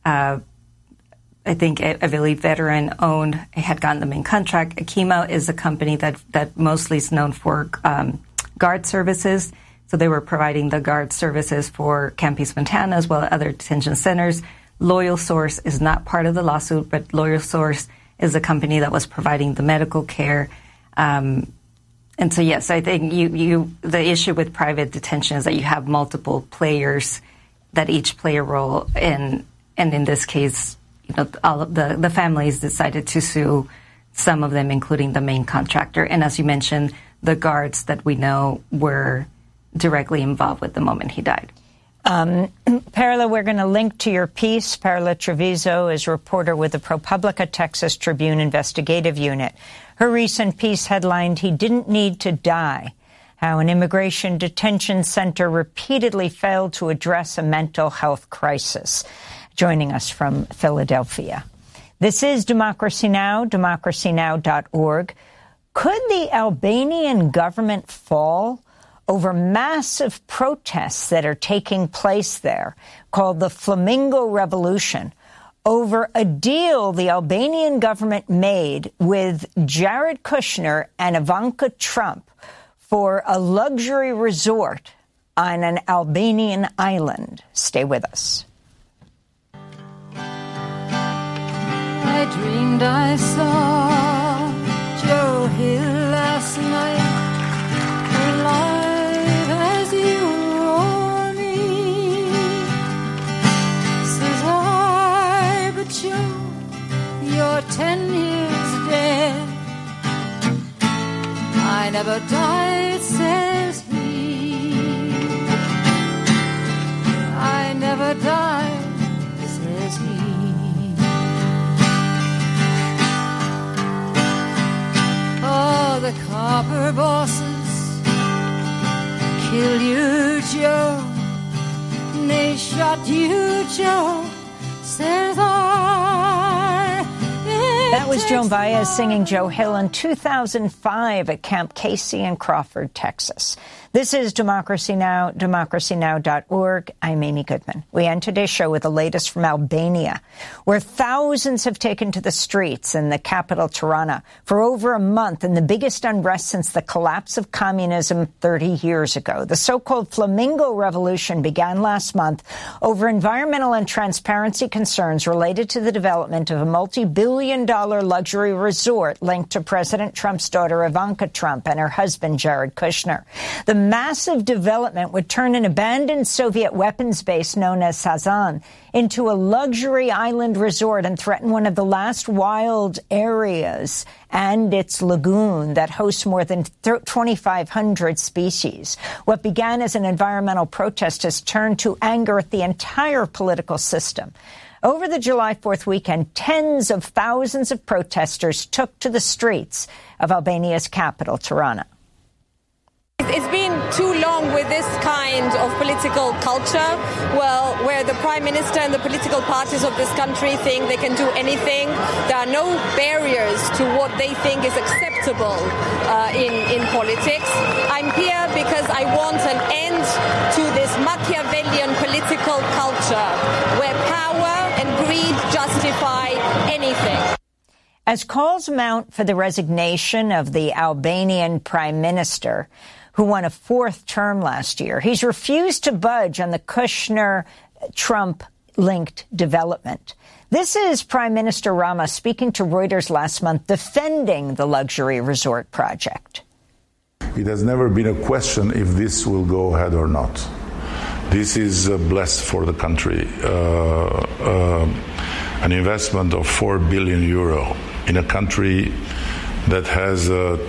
I think I believe Veteran owned, had gotten the main contract. Akima is a company that mostly is known for guard services. So they were providing the guard services for Camp East Montana as well as other detention centers. Loyal Source is not part of the lawsuit, but Loyal Source is a company that was providing the medical care. And so, yes, I think the issue with private detention is that you have multiple players that each play a role, and in this case, all of the families decided to sue some of them, including the main contractor. And as you mentioned, the guards that we know were directly involved with the moment he died. Perla, we're going to link to your piece. Perla Trevizo is a reporter with the ProPublica Texas Tribune Investigative Unit. Her recent piece headlined, "He Didn't Need to Die: How an Immigration Detention Center Repeatedly Failed to Address a Mental Health Crisis." Joining us from Philadelphia. This is Democracy Now!, democracynow.org. Could the Albanian government fall over massive protests that are taking place there, called the Flamingo Revolution, over a deal the Albanian government made with Jared Kushner and Ivanka Trump for a luxury resort on an Albanian island? Stay with us. dreamed I saw Joe Hill last night, alive as you or me. Says I, but Joe, you're 10 years dead. I never died, says he. I never died, says he. Oh, the copper bosses kill you, Joe. They shot you, Joe, says I. That was Joan Baez singing Joe Hill in 2005 at Camp Casey in Crawford, Texas. This is Democracy Now!, democracynow.org. I'm Amy Goodman. We end today's show with the latest from Albania, where thousands have taken to the streets in the capital, Tirana, for over a month in the biggest unrest since the collapse of communism 30 years ago. The so-called Flamingo Revolution began last month over environmental and transparency concerns related to the development of a multi-billion-dollar luxury resort linked to President Trump's daughter Ivanka Trump and her husband Jared Kushner. The massive development would turn an abandoned Soviet weapons base known as Sazan into a luxury island resort and threaten one of the last wild areas and its lagoon that hosts more than 2,500 species. What began as an environmental protest has turned to anger at the entire political system. Over the July 4th weekend, tens of thousands of protesters took to the streets of Albania's capital, Tirana. It's been too long with this kind of political culture, well, where the Prime Minister and the political parties of this country think they can do anything. There are no barriers to what they think is acceptable in politics. I'm here because I want an end to this Machiavellian political culture where power and greed justify anything. As calls mount for the resignation of the Albanian Prime Minister, who won a fourth term last year, he's refused to budge on the Kushner-Trump-linked development. This is Prime Minister Rama speaking to Reuters last month, defending the luxury resort project. It has never been a question if this will go ahead or not. This is blessed for the country. An investment of 4 billion euro in a country that has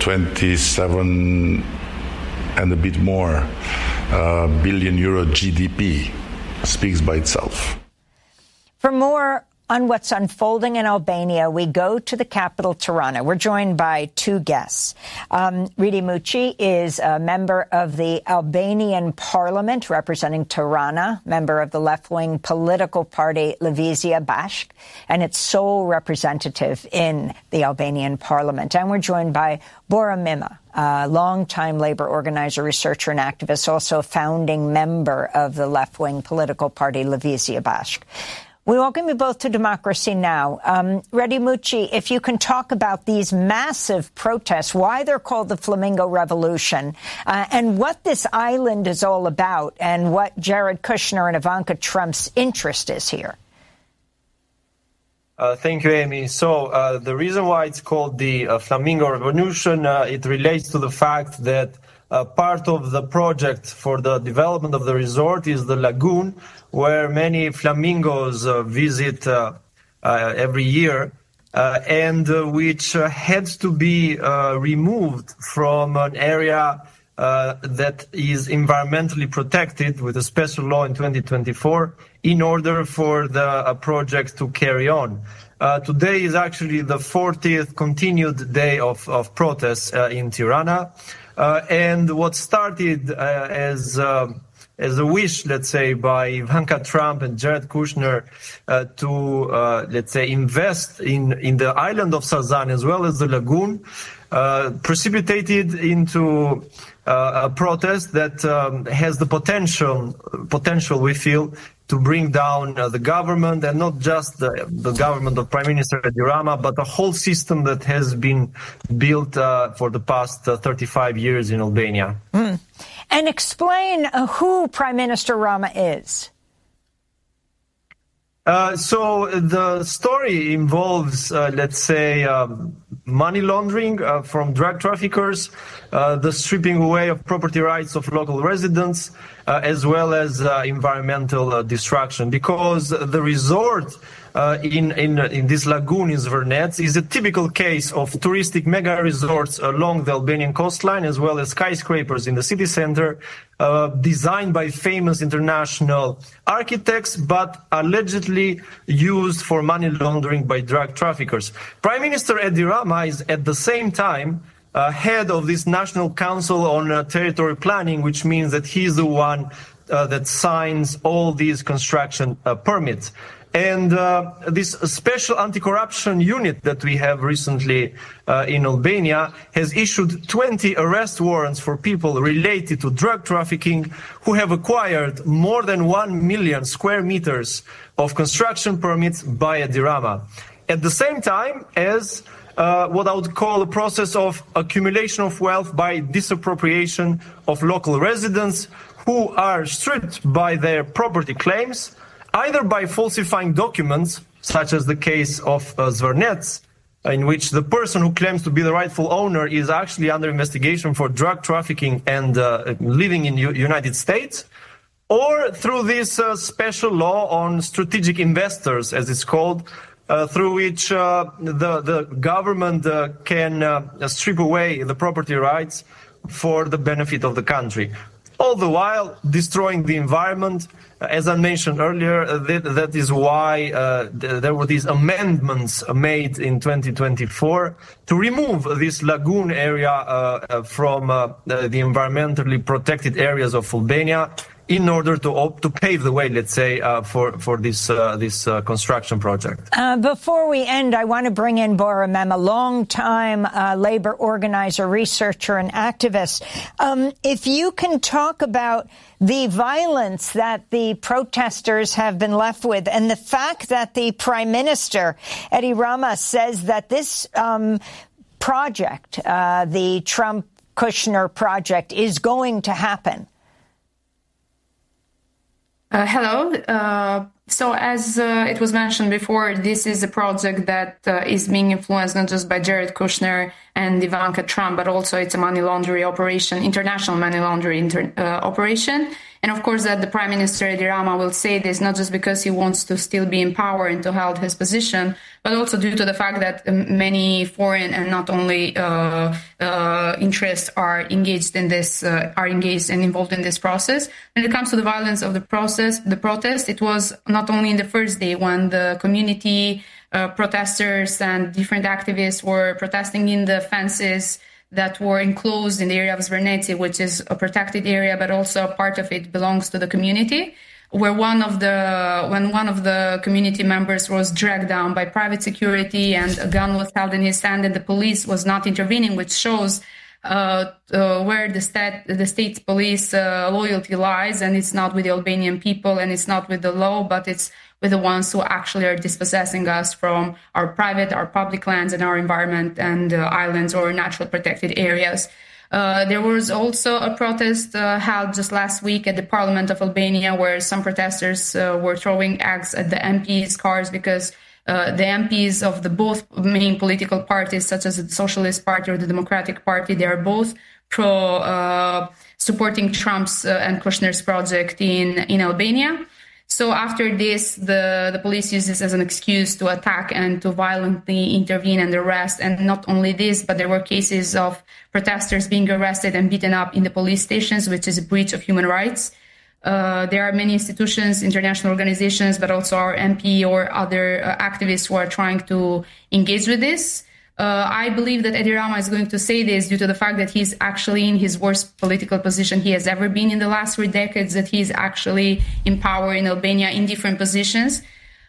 27 and a bit more billion euro GDP speaks by itself. For more on what's unfolding in Albania, we go to the capital, Tirana. We're joined by two guests. Ridi Muçi is a member of the Albanian parliament representing Tirana, member of the left-wing political party Lëvizja Bashk, and its sole representative in the Albanian parliament. And we're joined by Bora Mima, a longtime labor organizer, researcher, and activist, also a founding member of the left-wing political party Lëvizja Bashk. We welcome you both to Democracy Now! Ridi Muçi, if you can talk about these massive protests, why they're called the Flamingo Revolution, and what this island is all about, and what Jared Kushner and Ivanka Trump's interest is here. Thank you, Amy. So the reason why it's called the Flamingo Revolution, it relates to the fact that part of the project for the development of the resort is the lagoon, where many flamingos visit every year, and which had to be removed from an area that is environmentally protected with a special law in 2024 in order for the project to carry on. Today is actually the 40th continued day of protests in Tirana. And what started as a wish, let's say, by Ivanka Trump and Jared Kushner to, let's say, invest in the island of Sazan as well as the lagoon, precipitated into a protest that has the potential, we feel, to bring down the government, and not just the government of Prime Minister Edi Rama, but the whole system that has been built for the past 35 years in Albania. And explain who Prime Minister Rama is. So the story involves, let's say, money laundering from drug traffickers, the stripping away of property rights of local residents, as well as environmental destruction. Because the resort in this lagoon in Zvernets is a typical case of touristic mega resorts along the Albanian coastline, as well as skyscrapers in the city center, designed by famous international architects, but allegedly used for money laundering by drug traffickers. Prime Minister Edi Rama is at the same time head of this National Council on Territory Planning, which means that he's the one that signs all these construction permits. And this special anti-corruption unit that we have recently in Albania has issued 20 arrest warrants for people related to drug trafficking who have acquired more than 1 million square meters of construction permits by Edi Rama. At the same time as what I would call a process of accumulation of wealth by disappropriation of local residents who are stripped by their property claims, either by falsifying documents, such as the case of Zvernets, in which the person who claims to be the rightful owner is actually under investigation for drug trafficking and living in the United States, or through this special law on strategic investors, as it's called, through which the government can strip away the property rights for the benefit of the country. All the while destroying the environment. As I mentioned earlier, that is why there were these amendments made in 2024 to remove this lagoon area from the environmentally protected areas of Albania, in order to pave the way, let's say, for this construction project. Before we end, I want to bring in Bora Mem, a long-time labor organizer, researcher, and activist. If you can talk about the violence that the protesters have been left with, and the fact that the Prime Minister, Edi Rama, says that this project, the Trump-Kushner project, is going to happen. Hello. So as it was mentioned before, this is a project that is being influenced not just by Jared Kushner and Ivanka Trump, but also it's a money laundering operation, international money laundering operation. And of course that the Prime Minister Edi Rama will say this not just because he wants to still be in power and to hold his position, but also due to the fact that many foreign and not only interests are engaged in this, are engaged and involved in this process. When it comes to the violence of the protest, it was not only in the first day when the community protesters and different activists were protesting in the fences that were enclosed in the area of Zverneti, which is a protected area, but also part of it belongs to the community, where when one of the community members was dragged down by private security and a gun was held in his hand and the police was not intervening, which shows where the state's police loyalty lies, and it's not with the Albanian people and it's not with the law, but it's with the ones who actually are dispossessing us from our public lands and our environment and islands or natural protected areas. There was also a protest held just last week at the Parliament of Albania, where some protesters were throwing eggs at the MPs' cars because the MPs of the both main political parties, such as the Socialist Party or the Democratic Party, they are both supporting Trump's and Kushner's project in Albania. So after this, the police used this as an excuse to attack and to violently intervene and arrest. And not only this, but there were cases of protesters being arrested and beaten up in the police stations, which is a breach of human rights. There are many institutions, international organizations, but also our MP or other activists who are trying to engage with this. I believe that Edi Rama is going to say this due to the fact that he's actually in his worst political position he has ever been in the last 3 decades, that he's actually in power in Albania in different positions.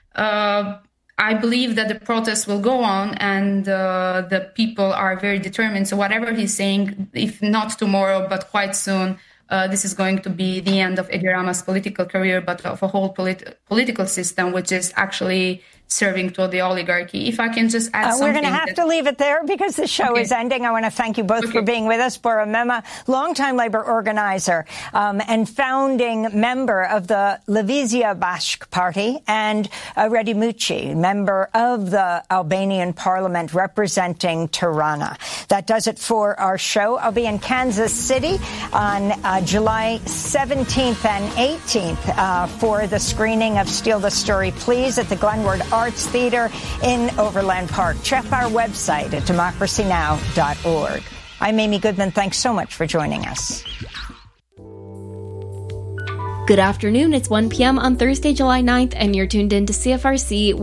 I believe that the protests will go on and the people are very determined. So whatever he's saying, if not tomorrow, but quite soon, this is going to be the end of Edi Rama's political career, but of a whole political system, which is actually serving to the oligarchy. If I can just add something. We're going to have to leave it there because the show is ending. I want to thank you both for being with us. Bora Mema, longtime labor organizer and founding member of the Levizia Bashk Party, and Redi Mucci, member of the Albanian parliament representing Tirana. That does it for our show. I'll be in Kansas City on July 17th and 18th for the screening of Steal the Story, Please at the Glenwood Arts Theater in Overland Park. Check our website at democracynow.org. I'm Amy Goodman. Thanks so much for joining us. Good afternoon. It's 1 p.m. on Thursday, July 9th, and you're tuned in to CFRC